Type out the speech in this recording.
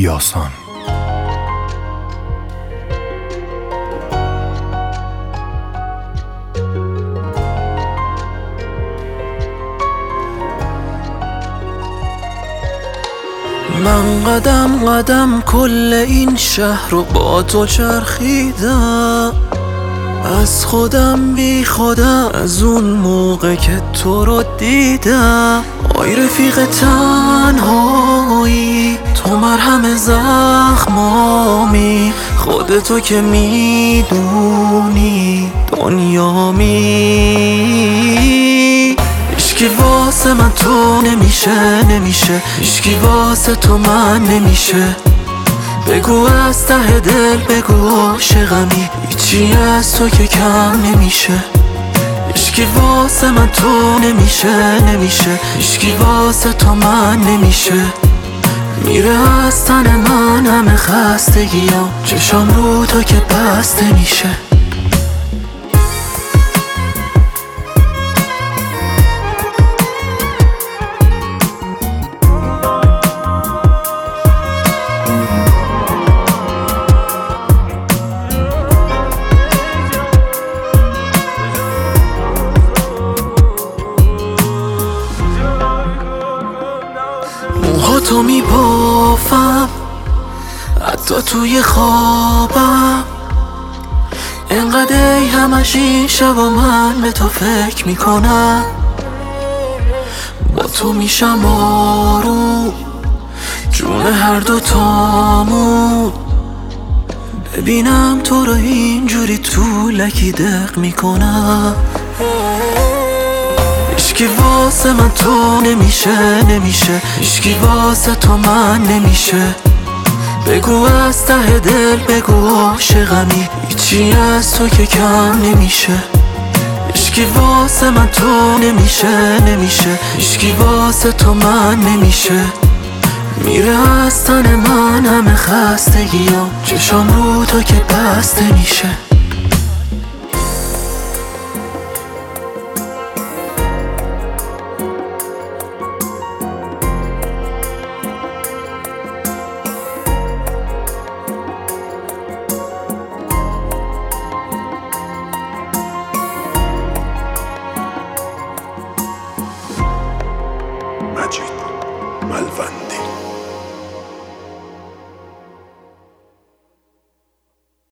یاسان. من قدم قدم کل این شهر رو با تو چرخیدم، از خودم بی خودم از اون موقع که تو رو دیدم. آی رفیق تنهایی، تو مرهم زخمامی، خودتو که میدونی دنیامی. هیچکی واسه من تو نمیشه، هیچکی واسه تو من نمیشه. بگو از ته دل، بگو عاشقمی، هیچی از تو که کم نمیشه. هیچکی واسه من تو نمیشه، هیچکی واسه تو من نمیشه. میره از تن من همه خستگیام، چشام رو تو که بسته میشه. موهاتو میبافم حتی توی خوابم، انقدر همش این شبا من به تو فکر میکنم. با تو میشم آروم، جون هر دو تامون. ببینم تو رو اینجوری طولکی دق میکنم. هیچکی واسه من تو نمیشه، هیچکی واسه تو من نمیشه. بگو از ته دل، بگو عاشقمی، هیچی از تو که کم نمیشه. هیچکی واسه من تو نمیشه، هیچکی واسه تو من نمیشه. میره از تن من همه خستگیام، چشام رو تو که بسته میشه.